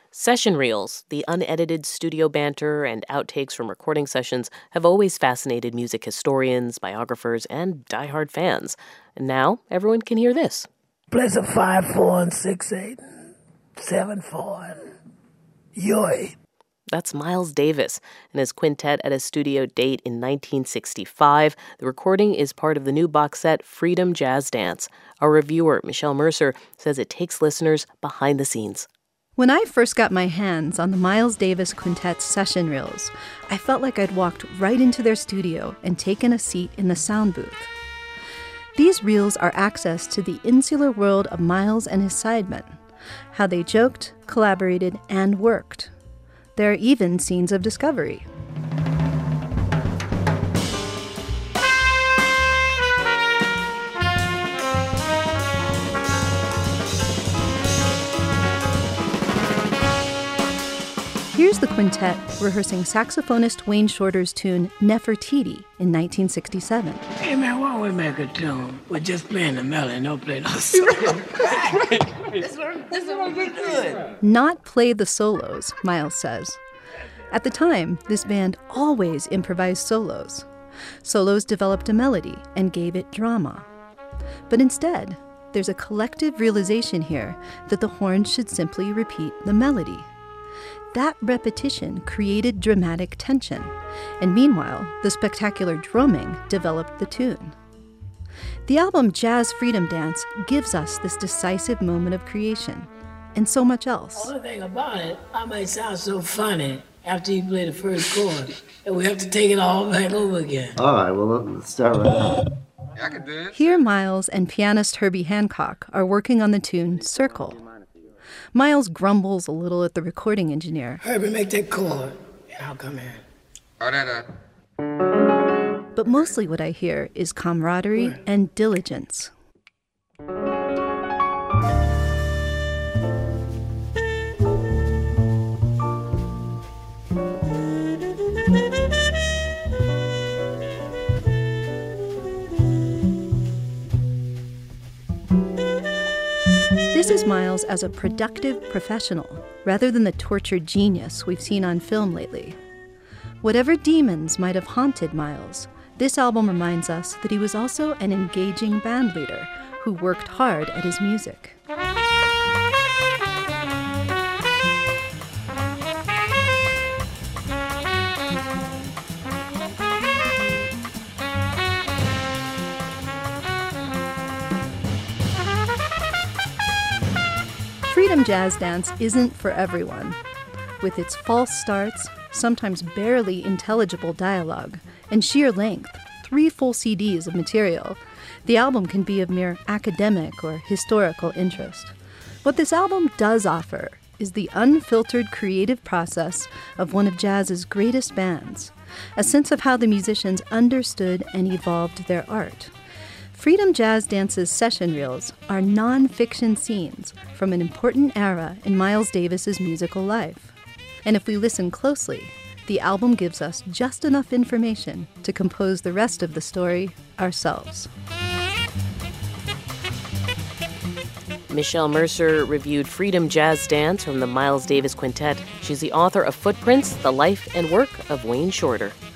Session reels, the unedited studio banter and outtakes from recording sessions, have always fascinated music historians, biographers, and diehard fans. And now everyone can hear this. Plays a 5/4 and 6/8, 7/4 and yoy. That's Miles Davis and his quintet at a studio date in 1965. The recording is part of the new box set Freedom Jazz Dance. Our reviewer, Michelle Mercer, says it takes listeners behind the scenes. When I first got my hands on the Miles Davis Quintet's session reels, I felt like I'd walked right into their studio and taken a seat in the sound booth. These reels are access to the insular world of Miles and his sidemen, how they joked, collaborated, and worked. There are even scenes of discovery. Here's the quintet rehearsing saxophonist Wayne Shorter's tune Nefertiti in 1967. Hey man, why don't we make a tune with just playing the melody, no play no solo? This one be good. Not play the solos, Miles says. At the time, this band always improvised solos. Solos developed a melody and gave it drama. But instead, there's a collective realization here that the horns should simply repeat the melody. That repetition created dramatic tension, and meanwhile, the spectacular drumming developed the tune. The album Jazz Freedom Dance gives us this decisive moment of creation, and so much else. The only thing about it, I might sound so funny after you play the first chord, and we have to take it all back over again. All right, well, let's start right now. I can dance. Here, Miles and pianist Herbie Hancock are working on the tune Circle. Miles grumbles a little at the recording engineer. Herbie, make that chord, and I'll come in. But mostly what I hear is camaraderie and diligence. This is Miles as a productive professional, rather than the tortured genius we've seen on film lately. Whatever demons might have haunted Miles, this album reminds us that he was also an engaging band leader who worked hard at his music. Freedom Jazz Dance isn't for everyone. With its false starts, sometimes barely intelligible dialogue, and sheer length, 3 full CDs of material, the album can be of mere academic or historical interest. What this album does offer is the unfiltered creative process of one of jazz's greatest bands, a sense of how the musicians understood and evolved their art. Freedom Jazz Dance's session reels are non-fiction scenes from an important era in Miles Davis's musical life. And if we listen closely, the album gives us just enough information to compose the rest of the story ourselves. Michelle Mercer reviewed Freedom Jazz Dance from the Miles Davis Quintet. She's the author of Footprints, The Life and Work of Wayne Shorter.